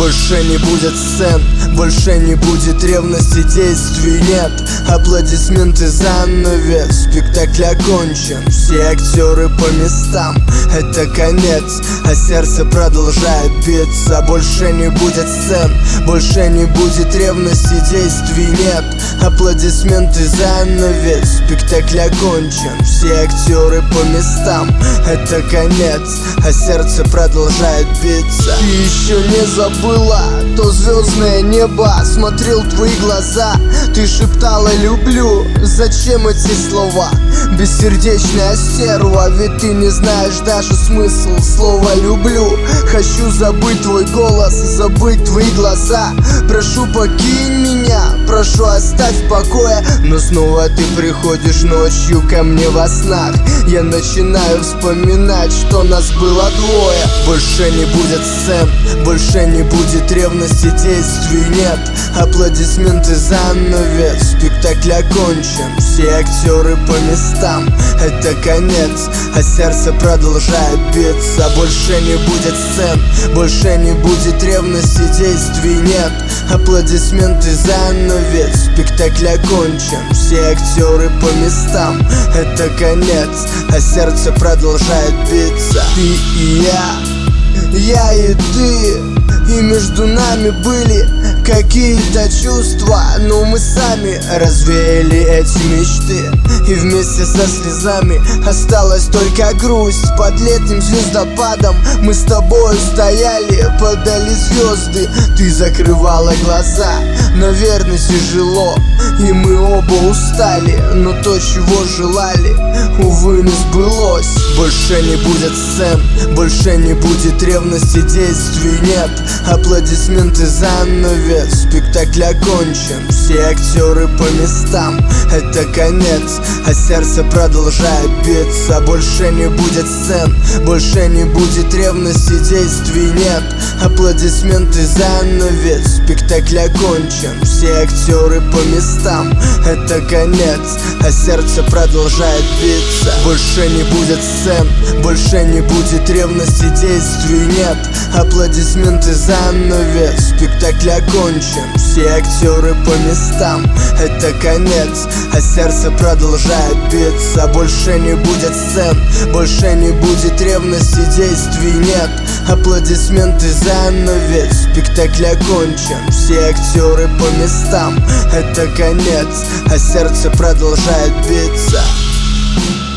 Больше не будет сцен, больше не будет ревности, действий нет. Аплодисменты, занавес, спектакль окончен. Все актеры по местам, это конец, а сердце продолжает биться. Больше не будет сцен, больше не будет ревности, действий нет. Аплодисменты, занавес, спектакль окончен. Все актеры по местам, это конец, а сердце продолжает биться. Ты еще не забыла то звездное небо, смотрел твои глаза, ты шептала «люблю». Зачем эти слова? Бессердечная стерва, ведь ты не знаешь даже смысл слова «люблю». Хочу забыть твой голос, забыть твои глаза. Прошу, покинь меня, прошу, оставь в покое. Но снова ты приходишь ночью ко мне во снах. Я начинаю вспоминать, что нас было двое. Больше не будет сцен, больше не будет ревности, действий нет. Аплодисменты, занавес, спектакль окончен. Все актеры по местам, это конец, а сердце продолжает биться. Больше не будет сцен, больше не будет ревности, действий нет. Аплодисменты, занавес, спектакль окончен. Все актеры по местам, это конец, а сердце продолжает биться. Ты и я и ты, и между нами были какие-то чувства, но мы сами развеяли эти мечты. И вместе со слезами осталась только грусть. Под летним звездопадом мы с тобой стояли, подали звезды. Ты закрывала глаза, наверное, тяжело, и мы оба устали. Но то, чего желали, увы, не сбылось. Больше не будет сцен, больше не будет ревности, действий нет. Аплодисменты, занавес, спектакль окончен. Все актеры по местам, это конец, а сердце продолжает биться. Больше не будет сцен, больше не будет ревности, действий нет. Аплодисменты, занавес, спектакль окончен. Все актеры по местам, это конец, а сердце продолжает биться. Больше не будет сцен, больше не будет ревности, действий нет. Аплодисменты, занавес, спектакль окончен. Все актеры по местам, это конец, а сердце продолжает биться. Больше не будет сцен, больше не будет ревности, действий нет. Аплодисменты, занавес, спектакль окончен. Все актеры по местам, это конец, а сердце продолжает биться.